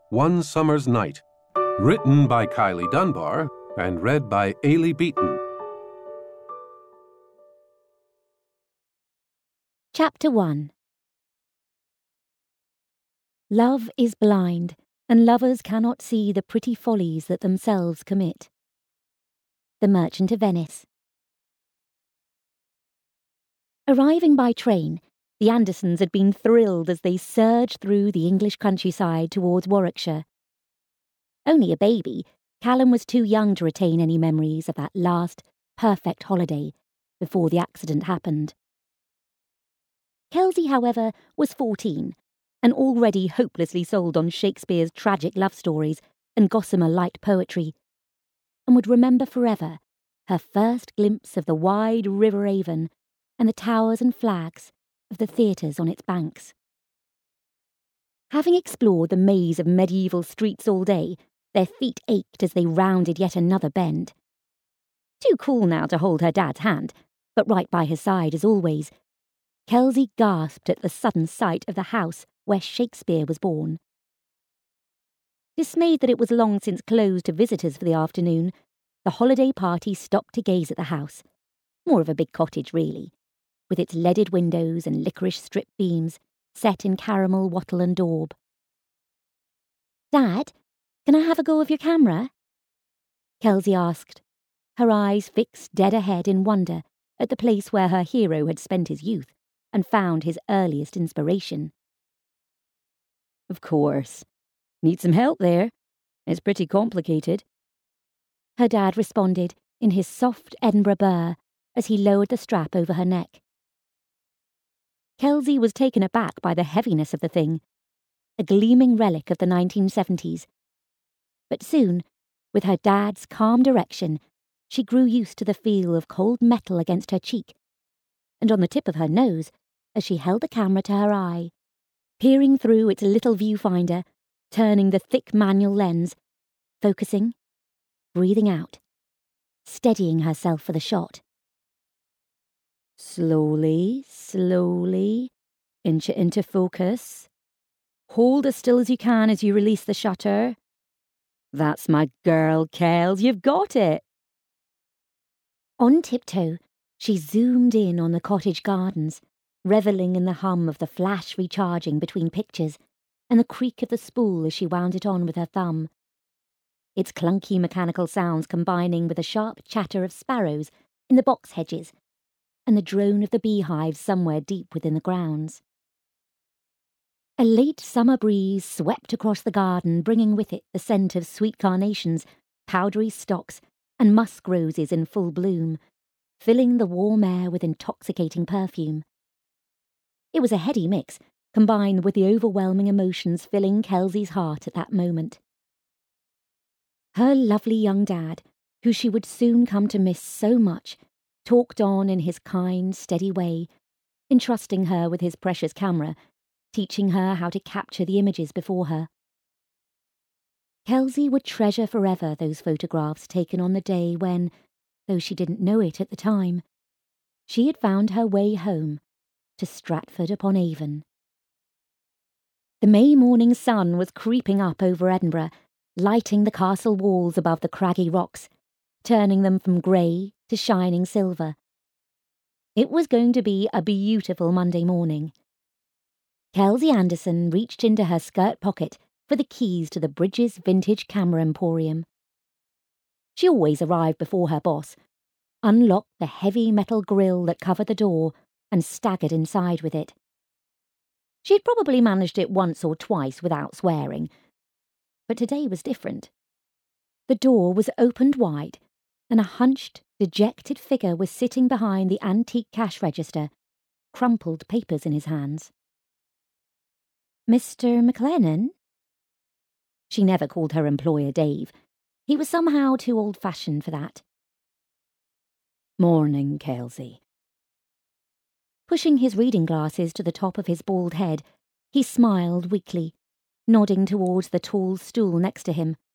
One Summer's Night, written by Kylie Dunbar and read by Ailey Beaton. Chapter 1. Love is blind, and lovers cannot see the pretty follies that themselves commit. The Merchant of Venice. Arriving by train, the Andersons had been thrilled as they surged through the English countryside towards Warwickshire. Only a baby, Callum was too young to retain any memories of that last, perfect holiday before the accident happened. Kelsey, however, was 14, and already hopelessly sold on Shakespeare's tragic love stories and gossamer light poetry, and would remember forever her first glimpse of the wide River Avon and the towers and flags of the theatres on its banks. Having explored the maze of medieval streets all day, their feet ached as they rounded yet another bend. Too cool now to hold her dad's hand, but right by his side as always, Kelsey gasped at the sudden sight of the house where Shakespeare was born. Dismayed that it was long since closed to visitors for the afternoon, the holiday party stopped to gaze at the house, more of a big cottage really, with its leaded windows and licorice-strip beams set in caramel wattle and daub. "Dad, can I have a go of your camera?" Kelsey asked, her eyes fixed dead ahead in wonder at the place where her hero had spent his youth and found his earliest inspiration. "Of course. Need some help there? It's pretty complicated," her dad responded in his soft Edinburgh burr as he lowered the strap over her neck. Kelsey was taken aback by the heaviness of the thing, a gleaming relic of the 1970s. But soon, with her dad's calm direction, she grew used to the feel of cold metal against her cheek, and on the tip of her nose, as she held the camera to her eye, peering through its little viewfinder, turning the thick manual lens, focusing, breathing out, steadying herself for the shot. Slowly, slowly, inch it into focus. Hold as still as you can as you release the shutter. That's my girl, Kels, you've got it. On tiptoe, she zoomed in on the cottage gardens, revelling in the hum of the flash recharging between pictures and the creak of the spool as she wound it on with her thumb. Its clunky mechanical sounds combining with the sharp chatter of sparrows in the box hedges and the drone of the beehives somewhere deep within the grounds. A late summer breeze swept across the garden, bringing with it the scent of sweet carnations, powdery stocks, and musk roses in full bloom, filling the warm air with intoxicating perfume. It was a heady mix, combined with the overwhelming emotions filling Kelsey's heart at that moment. Her lovely young dad, who she would soon come to miss so much, talked on in his kind, steady way, entrusting her with his precious camera, teaching her how to capture the images before her. Kelsey would treasure forever those photographs taken on the day when, though she didn't know it at the time, she had found her way home to Stratford-upon-Avon. The May morning sun was creeping up over Edinburgh, lighting the castle walls above the craggy rocks, turning them from grey to shining silver. It was going to be a beautiful Monday morning. Kelsey Anderson reached into her skirt pocket for the keys to the Bridges Vintage Camera Emporium. She always arrived before her boss, unlocked the heavy metal grille that covered the door, and staggered inside with it. She had probably managed it once or twice without swearing, but today was different. The door was opened wide, and a hunched, dejected figure was sitting behind the antique cash register, crumpled papers in his hands. "Mr. McLennan?" She never called her employer Dave. He was somehow too old-fashioned for that. "Morning, Kelsey." Pushing his reading glasses to the top of his bald head, he smiled weakly, nodding towards the tall stool next to him.